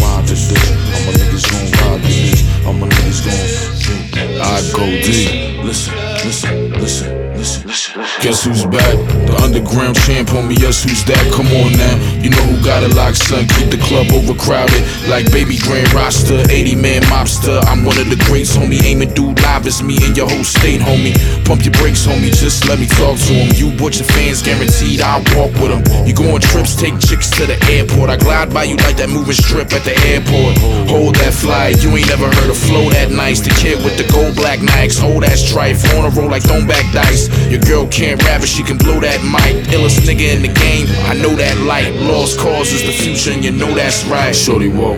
ride this bitch. All my niggas gon' ride this bitch. All my niggas gon' I go deep. Listen, listen, listen, listen, listen. Guess who's back? The underground champ on me, yes, who's that? Come on now. You know who got it locked, son. Keep the club overcrowded like baby grand roster, 80-man mobster. I'm one of the greats, homie. Aim and do live, it's me and your whole state, homie. Pump your brakes, homie, just let me talk to him. You butcher fans, guaranteed I'll walk with him. You go on trips, take chicks to the airport. I glide by you like that moving strip at the airport. Hold that flight, you ain't never heard a flow that nice. The kid with the gold black Nikes, old ass trife, on a roll like thrown back dice. Your girl can't rap, but she can blow that mic. Illest nigga in the game, I know that light. Lost cause is the future, and you know that's right. Shorty, whoa.